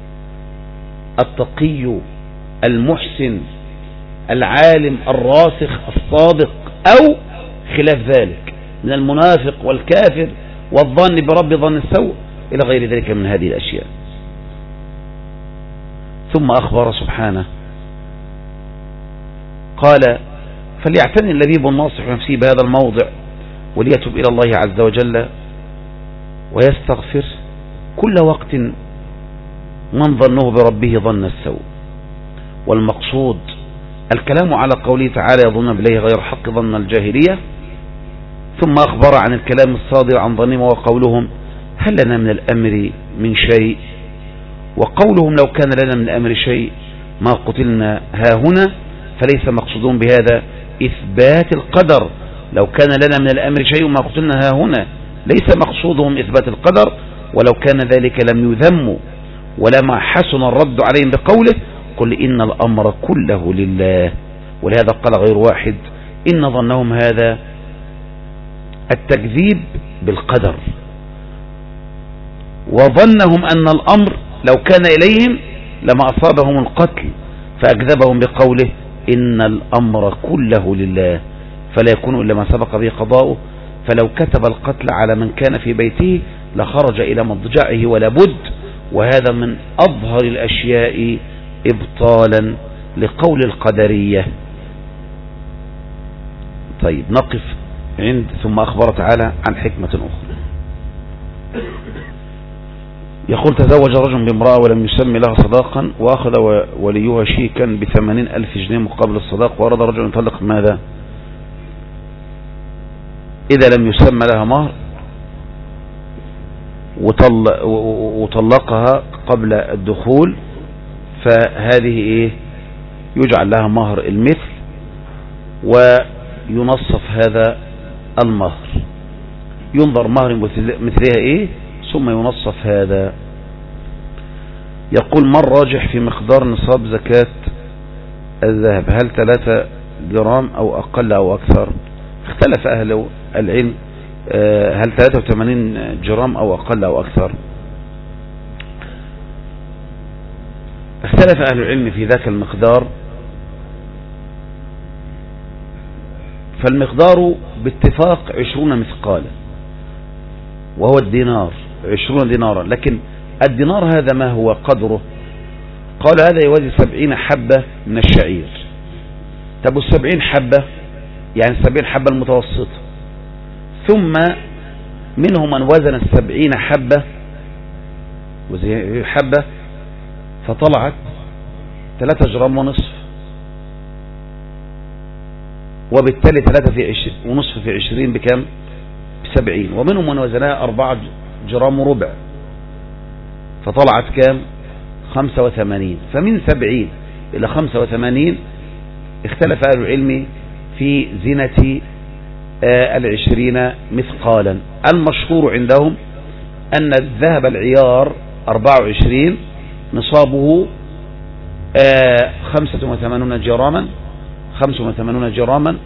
التقي المحسن العالم الراسخ الصادق، أو خلاف ذلك من المنافق والكافر والظن برب ظن السوء إلى غير ذلك من هذه الأشياء. ثم أخبر سبحانه قال: فليعتني اللبيب الناصح نفسه بهذا الموضع وليتب إلى الله عز وجل ويستغفر كل وقت من ظنه بربه ظن السوء. والمقصود الكلام على قوله تعالى: يظن بالله غير حق ظن الجاهلية. ثم أخبر عن الكلام الصادر عن ظنهم وقولهم: هل لنا من الأمر من شيء؟ وقولهم: لو كان لنا من الأمر شيء ما قتلنا هاهنا. فليس مقصودهم بهذا إثبات القدر. لو كان لنا من الأمر شيء ما قتلنا هاهنا، ليس مقصودهم إثبات القدر، ولو كان ذلك لم يذموا ولما حسن الرد عليهم بقوله: قل إن الأمر كله لله. ولهذا قال غير واحد: إن ظنهم هذا التكذيب بالقدر، وظنهم أن الأمر لو كان إليهم لما أصابهم القتل، فأكذبهم بقوله: إن الأمر كله لله فلا يكون إلا ما سبق به قضاؤه. فلو كتب القتل على من كان في بيته لخرج إلى مضجعه ولا بد. وهذا من أظهر الأشياء إبطالا لقول القدرية. طيب نقف عند ثم أخبر تعالى عن حكمة أخرى. يقول: تزوج رجل بامرأة ولم يسمي لها صداقا، وأخذ وليها شيكا بثمانين ألف جنيه مقابل الصداق، وأراد رجل أن يطلق ماذا إذا لم يسمى لها مهر، وطلقها قبل الدخول، فهذه إيه؟ يجعل لها مهر المثل وينصف هذا المهر، ينظر مهر مثلها إيه ثم ينصف هذا. يقول: ما الراجح في مقدار نصاب زكاة الذهب؟ هل ثلاثة جرام أو أقل أو أكثر؟ اختلف أهل العلم، هل ثلاثة وثمانين جرام أو أقل أو أكثر؟ اختلف أهل العلم في ذاك المقدار. فالمقدار باتفاق عشرون مثقالا، وهو الدينار، عشرون دينارا. لكن الدينار هذا ما هو قدره؟ قال: هذا يوازي سبعين حبة من الشعير. طب السبعين حبة يعني السبعين حبة المتوسطة. ثم منهم من وزن السبعين حبة حبة فطلعت ثلاثة جرام ونصف، وبالتالي ثلاثة في عشرين ونصف في عشرين بكم؟ بسبعين. ومنهم من وزنها أربعة جرام وربع فطلعت كام؟ خمسة وثمانين. فمن سبعين إلى خمسة وثمانين اختلف أهل العلم في زنة آه العشرين مثقالا. المشهور عندهم أن الذهب العيار أربعة وعشرين نصابه آه خمسة وثمانون جراما خمسة وثمانون جراما،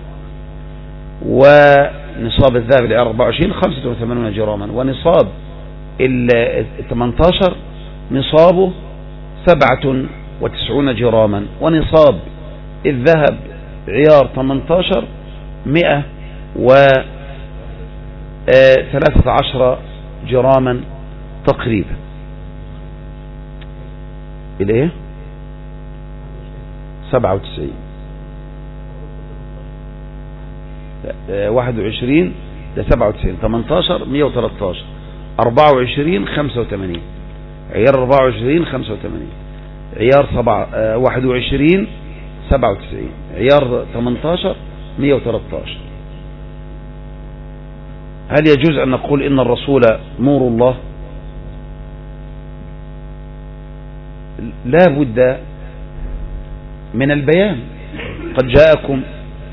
ونصاب الذهب العيار أربعة وعشرين خمسة وثمانون جراما، ونصاب ال ثمانية عشر نصابه سبعة وتسعون جراما، ونصاب الذهب عيار ثمانية عشر مئة وثلاثة عشر جراما تقريبا. الايه؟ سبعة وتسعين. واحد وعشرين ده سبعة وتسعين، ثمانية عشر مئة وثلاثة عشر، أربعة وعشرين خمسة وثمانين، عيار أربعة وعشرين خمسة وثمانين، عيار سبعة واحد وعشرين سبعة وتسعين، عيار ثمانية عشر مئة وثلاثة عشر. هل يجوز أن نقول إن الرسول نور الله؟ لا بد من البيان. قد جاءكم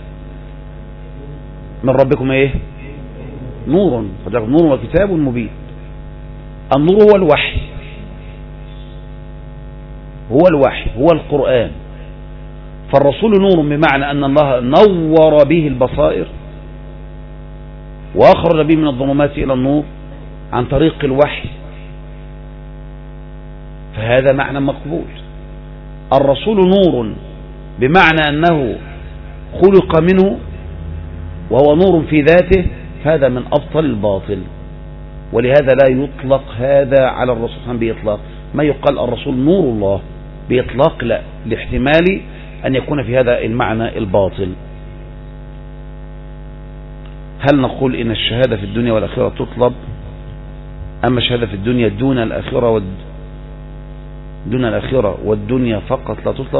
من ربكم ايه؟ نور، قد جاءكم نور وكتاب مبين. النور هو الوحي، هو الوحي، هو القرآن. فالرسول نور بمعنى أن الله نور به البصائر وأخرج به من الظلمات إلى النور عن طريق الوحي، فهذا معنى مقبول. الرسول نور بمعنى أنه خلق منه وهو نور في ذاته، فهذا من أبطل الباطل، ولهذا لا يطلق هذا على الرسول صلى الله عليه وسلم بإطلاق. ما يقال الرسول نور الله بإطلاق لا، لاحتمال أن يكون في هذا المعنى الباطل. هل نقول إن الشهادة في الدنيا والآخرة تطلب، أما الشهادة في الدنيا دون الآخرة والد دون الآخرة والدنيا فقط لا تطلب؟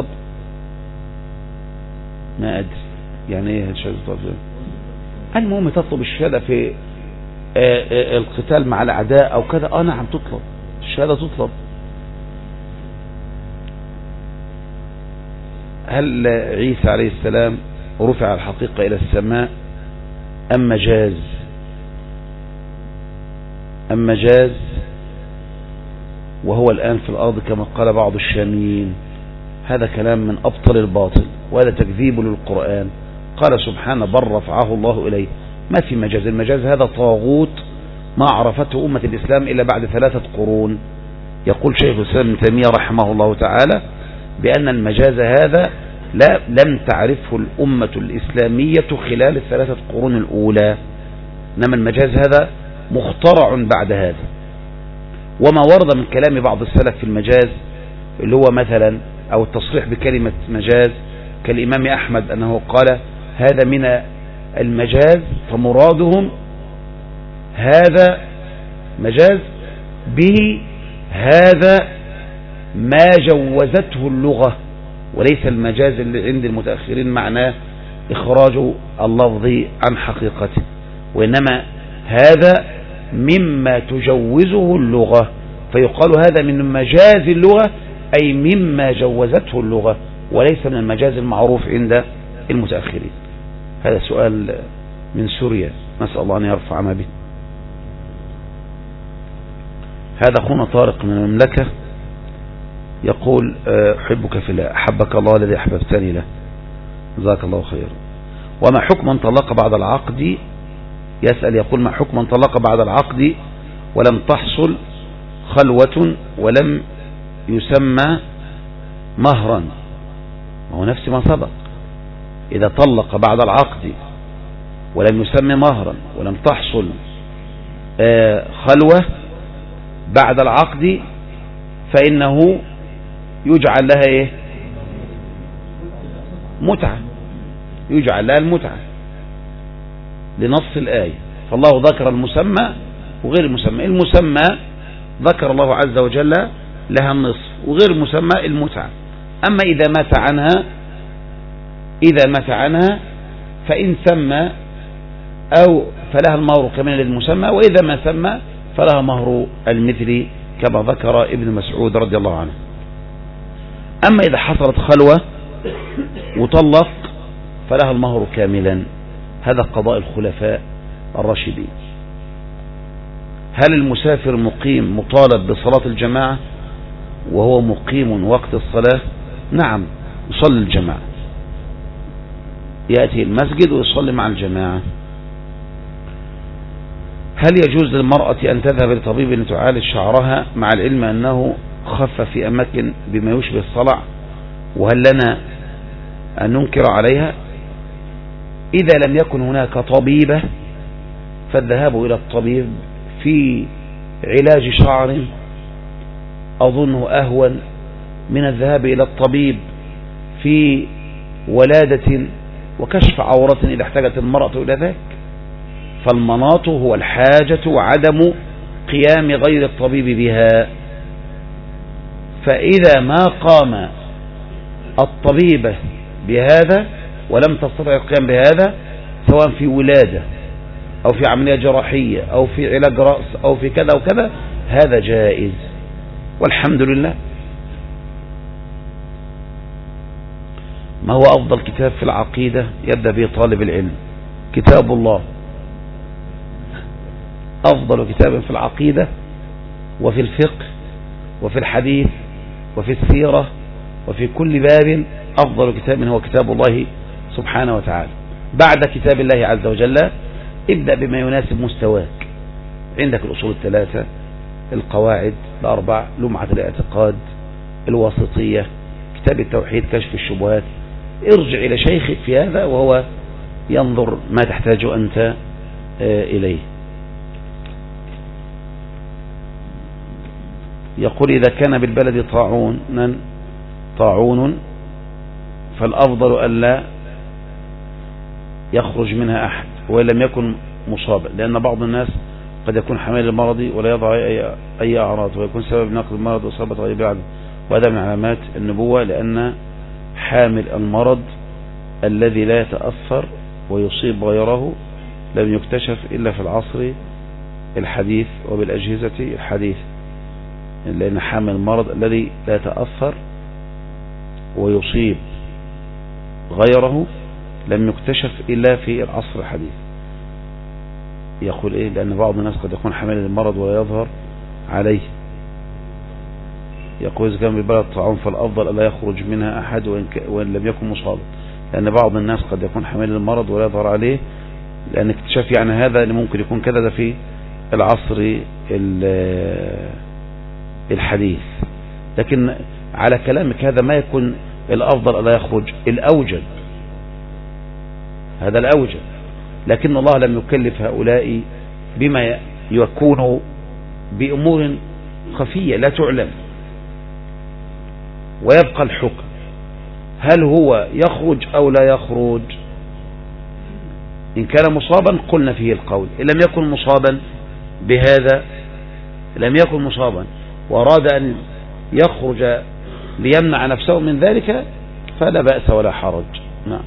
ما أدري يعني إيه الشهادة تطلب. المهم تطلب الشهادة في القتال مع الأعداء أو كذا، آه نعم تطلب الشهادة تطلب. هل عيسى عليه السلام رفع الحقيقة إلى السماء أم مجاز؟ أم مجاز وهو الآن في الأرض كما قال بعض الشاميين؟ هذا كلام من أبطل الباطل، وهذا تكذيب للقرآن. قال سبحانه بل رفعه الله إليه، ما في مجاز. المجاز هذا طاغوت ما عرفته أمة الإسلام إلا بعد ثلاثة قرون. يقول شيخ الإسلام ابن تيمية رحمه الله تعالى بأن المجاز هذا لا لم تعرفه الأمة الإسلامية خلال الثلاثة قرون الأولى، إنما المجاز هذا مخترع بعد هذا. وما ورد من كلام بعض السلف في المجاز اللي هو مثلا أو التصريح بكلمة مجاز كالإمام أحمد أنه قال هذا من المجاز، فمرادهم هذا مجاز به هذا ما جوزته اللغة، وليس المجاز اللي عند المتأخرين معناه إخراج اللفظ عن حقيقته، وإنما هذا مما تجوزه اللغة، فيقال هذا من مجاز اللغة أي مما جوزته اللغة، وليس من المجاز المعروف عند المتأخرين. هذا سؤال من سوريا، نسأل الله أن يرفع ما به. هذا أخونا طارق من المملكة يقول أحبك في الله، أحبك الله الذي أحببتني له، جزاك الله خيرا. وما حكم من طلق بعد العقد؟ يسأل يقول ما حكم من طلق بعد العقد ولم تحصل خلوة ولم يسمى مهرا؟ وهو نفس ما سبق، إذا طلق بعد العقد ولم يسمى مهرا ولم تحصل خلوة بعد العقد فإنه يجعل لها إيه؟ متعة، يجعل لها المتعة لنص الآية. فالله ذكر المسمى وغير المسمى. المسمى ذكر الله عز وجل لها النصف، وغير المسمى المتعة. أما إذا مات عنها إذا مات عنها فإن سمى أو فلها المهر كما للمسمى، وإذا ما سمى فلها مهر المثل كما ذكر ابن مسعود رضي الله عنه. أما إذا حصلت خلوة وطلق فلها المهر كاملا. هذا قضاء الخلفاء الراشدين. هل المسافر مقيم مطالب بصلاة الجماعة وهو مقيم وقت الصلاة؟ نعم، يصلي الجماعة، يأتي المسجد ويصلي مع الجماعة. هل يجوز للمرأة أن تذهب لطبيب لتعالج شعرها مع العلم أنه خف في أماكن بما يشبه الصلع، وهل لنا أن ننكر عليها؟ إذا لم يكن هناك طبيبة فالذهاب إلى الطبيب في علاج شعر أظنه أهون من الذهاب إلى الطبيب في ولادة وكشف عورة إذا احتاجت المرأة إلى ذلك. فالمناط هو الحاجة وعدم قيام غير الطبيب بها. فإذا ما قام الطبيب بهذا ولم تستطع القيام بهذا سواء في ولادة أو في عملية جراحية أو في علاج رأس أو في كذا وكذا، هذا جائز والحمد لله. ما هو أفضل كتاب في العقيدة يبدأ به طالب العلم؟ كتاب الله أفضل كتاب في العقيدة وفي الفقه وفي الحديث وفي السيرة وفي كل باب أفضل كتاب هو كتاب الله سبحانه وتعالى. بعد كتاب الله عز وجل ابدأ بما يناسب مستواك. عندك الأصول الثلاثة، القواعد الأربع، لمعة الاعتقاد، الواسطية، كتاب التوحيد، كشف الشبهات. ارجع إلى شيخك في هذا وهو ينظر ما تحتاج أنت إليه. يقول إذا كان بالبلد طاعون طاعون فالأفضل ألا يخرج منها أحد وإن لم يكن مصابا، لأن بعض الناس قد يكون حامل المرض ولا يضع أي, أي أعراض ويكون سبب نقل المرض وإصابة غير بعد، وهذا من علامات النبوة، لأن حامل المرض الذي لا يتأثر ويصيب غيره لم يكتشف إلا في العصر الحديث وبالأجهزة الحديثة، لأن حامل المرض الذي لا يتأثر ويصيب غيره لم يكتشف إلا في العصر الحديث. يقول إيه؟ لأن بعض الناس قد يكون حامل المرض ولا يظهر عليه. يقول إذا كان بالبلد طاعون فالأفضل ألا يخرج منها أحد وإن لم يكن مصابا، لأن بعض الناس قد يكون حامل المرض ولا يظهر عليه، لأن اكتشاف يعني هذا اللي ممكن يكون كذا ده في العصر الحديث. لكن على كلامك هذا ما يكون الأفضل ألا يخرج، الأوجب هذا الأوجب، لكن الله لم يكلف هؤلاء بما يكون بأمور خفية لا تعلم، ويبقى الحكم هل هو يخرج أو لا يخرج. إن كان مصابا قلنا فيه القول، إن لم يكن مصابا بهذا لم يكن مصابا وأراد أن يخرج ليمنع نفسه من ذلك فلا بأس ولا حرج. نعم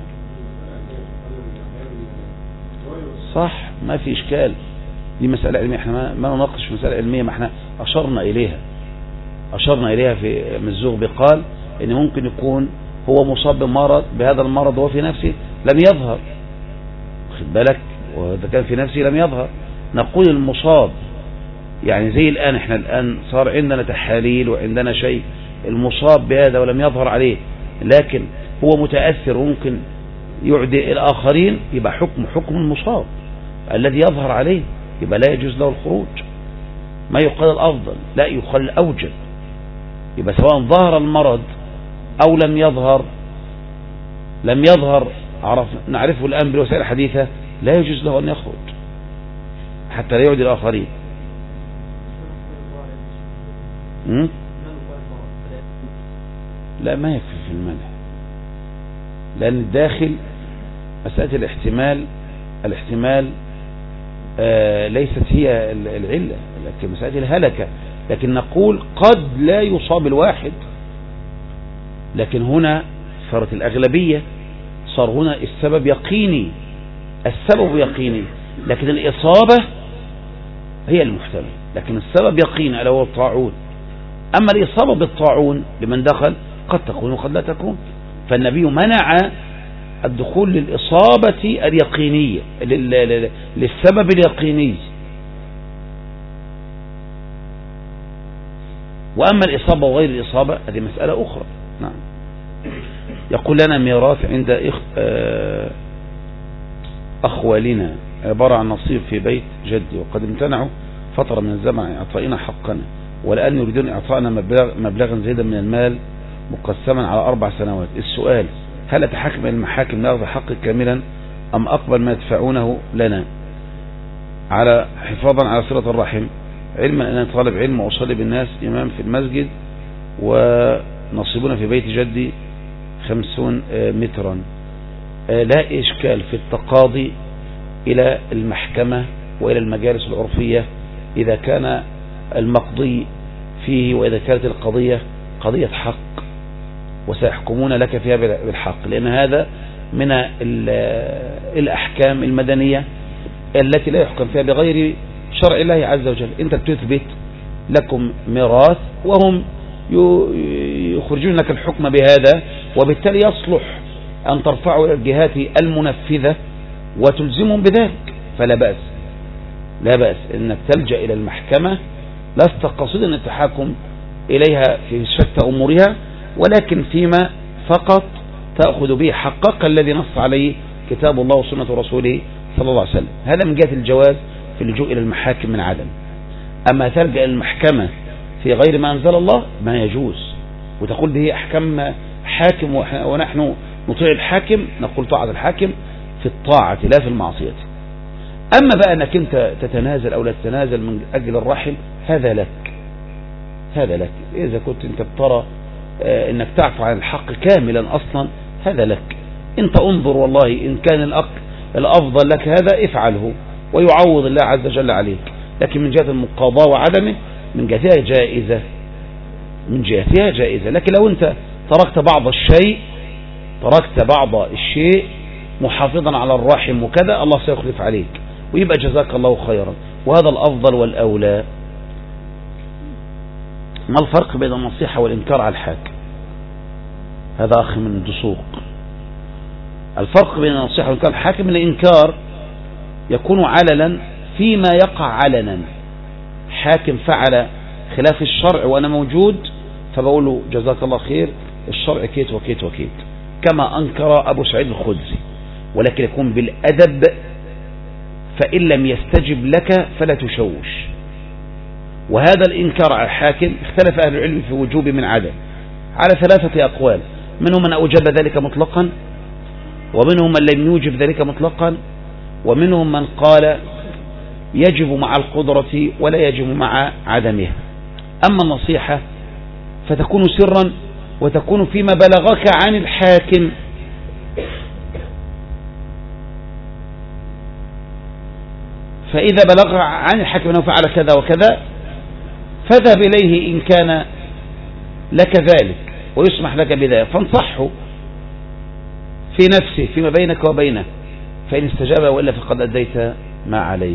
صح، ما في إشكال، دي مسألة علمية، احنا ما نناقش في مسألة علمية، ما احنا أشرنا إليها أشرنا إليها في الزغبي، قال إن ممكن يكون هو مصاب بمرض بهذا المرض وهو في نفسه لم يظهر، خد بالك، وإذا كان في نفسه لم يظهر نقول المصاب يعني زي الآن احنا الآن صار عندنا تحاليل وعندنا شيء المصاب بهذا ولم يظهر عليه، لكن هو متأثر وممكن يعدي الآخرين، يبقى حكم حكم المصاب الذي يظهر عليه، يبقى لا يجوز له الخروج. ما يقال الأفضل، لا يقال الأوجب، يبقى سواء ظهر المرض أو لم يظهر لم يظهر عرف نعرفه الآن بالوسائل الحديثة لا يجوز له أن يخرج حتى لا يعدي الآخرين. م? لا ما يكفي في المنع، لأن الداخل مسألة الاحتمال الاحتمال آه ليست هي العلة، لكن مسألة الهلكة، لكن نقول قد لا يصاب الواحد، لكن هنا صارت الأغلبية، صار هنا السبب يقيني، السبب يقيني، لكن الإصابة هي المحتمل، لكن السبب يقيني ألا هو الطاعون. أما الإصابة بالطاعون لمن دخل قد تكون وقد لا تكون، فالنبي منع الدخول للإصابة اليقينية للسبب اليقيني. وأما الإصابة وغير الإصابة هذه مسألة أخرى. نعم. يقول لنا ميراث عند أخوالنا عبارة عن نصيب في بيت جدي، وقد امتنعوا فترة من الزمن عن إعطائنا حقنا، والآن يريدون إعطائنا مبلغ مبلغا زيدا من المال مقسما على أربع سنوات. السؤال هل أتحكم المحاكم لأخذ حقي كاملا أم أقبل ما يدفعونه لنا على حفاظا على صلة الرحم، علما أن أنا طالب علم وأصلي بالناس إمام في المسجد ونصيبنا في بيت جدي خمسون مترا. لا إشكال في التقاضي إلى المحكمة وإلى المجالس العرفية إذا كان المقضي فيه، وإذا كانت القضية قضية حق وسيحكمون لك فيها بالحق، لأن هذا من الأحكام المدنية التي لا يحكم فيها بغير شرع الله عز وجل. أنت بتثبت لكم ميراث وهم يخرجون لك الحكم بهذا، وبالتالي يصلح أن ترفعوا إلى الجهات المنفذة وتلزمهم بذلك، فلا بأس لا بأس أنك تلجأ إلى المحكمة، لست قصدا التحاكم إليها في شتى أمورها، ولكن فيما فقط تأخذ به حقك الذي نص عليه كتاب الله وسنة رسوله صلى الله عليه وسلم. هذا من جهة الجواز في اللجوء إلى المحاكم من عدم. أما تلجأ المحكمة في غير ما أنزل الله ما يجوز، وتقول به أحكام حاكم ونحن نطيع الحاكم، نقول طاعة الحاكم في الطاعة لا في المعصية. أما بقى أنك أنت تتنازل أو لا تتنازل من أجل الرحم هذا لك، هذا لك. إذا كنت أنت بترى أنك تعفو عن الحق كاملا أصلا هذا لك. أنت انظر والله إن كان الأفضل لك هذا افعله ويعوض الله عز وجل عليك. لكن من جهة المقاضاة وعدمه من جهتها جائزة، من جهتها جائزة. لكن لو أنت تركت بعض الشيء تركت بعض الشيء محافظا على الرحم وكذا الله سيخلف عليك ويبقى جزاك الله خيرا، وهذا الأفضل والأولى. ما الفرق بين النصيحة والإنكار على الحاكم؟ هذا أخي من الدسوق. الفرق بين النصيحة والإنكار على الحاكم، الإنكار يكون علنا فيما يقع علنا. حاكم فعل خلاف الشرع وأنا موجود فبقول له جزاك الله خير الشرع كيت وكيت وكيت، كما أنكر أبو سعيد الخدري، ولكن يكون بالأدب. فإن لم يستجب لك فلا تشوش. وهذا الإنكار على الحاكم اختلف أهل العلم في وجوب من عدم على ثلاثة أقوال، منهم من أوجب ذلك مطلقا، ومنهم من لم يوجب ذلك مطلقا، ومنهم من قال يجب مع القدرة ولا يجب مع عدمها. أما النصيحة فتكون سرا وتكون فيما بلغك عن الحاكم. فإذا بلغ عن الحاكم أنه فعل كذا وكذا فاذهب إليه إن كان لك ذلك ويسمح لك بذلك، فانصحه في نفسه فيما بينك وبينه، فإن استجاب وإلا فقد أديت ما عليك.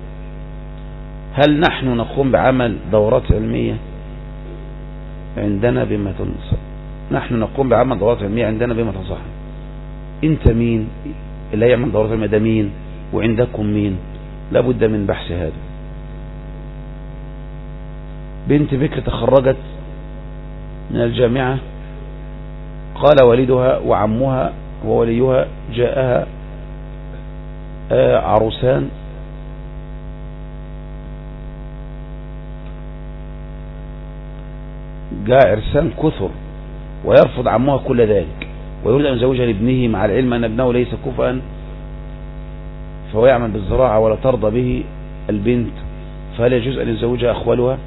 هل نحن نقوم بعمل دورات علمية عندنا بما تنصح؟ نحن نقوم بعمل دورات علمية عندنا بما تنصح. انت مين اللي يعمل دورات علمية؟ ده مين؟ وعندكم مين؟ لابد من بحث هذا. بنت بكر تخرجت من الجامعة، قال والدها وعمها ووليها جاءها عروسان جاء عرسان كثر، ويرفض عمها كل ذلك ويريد أن يزوجها لابنه، مع العلم أن ابنه ليس كفءا فهو يعمل بالزراعة ولا ترضى به البنت، فهل يجوز أن يزوجها أخوالها؟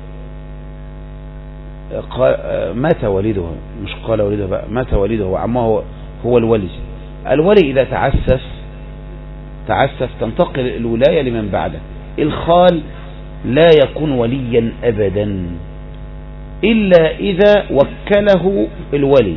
مات والدها، مش قال والدها بقى، مات والدها وعمها هو, هو الولي. الولي إذا تعسف تعسف تنتقل الولاية لمن بعده. الخال لا يكون وليا أبدا إلا إذا وكله الولي.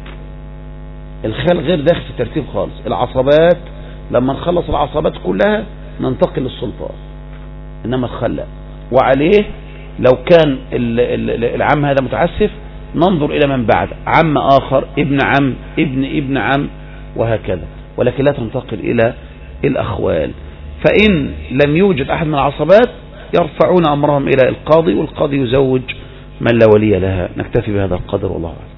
الخال غير داخل في الترتيب خالص. العصبات لما نخلص العصبات كلها ننتقل للسلطان، إنما الخال لا. وعليه لو كان العم هذا متعسف ننظر إلى من بعد، عم آخر، ابن عم، ابن ابن عم، وهكذا، ولكن لا تنتقل إلى الأخوال. فإن لم يوجد أحد من العصبات يرفعون أمرهم إلى القاضي، والقاضي يزوج من لا ولي لها. نكتفي بهذا القدر والله أعلم.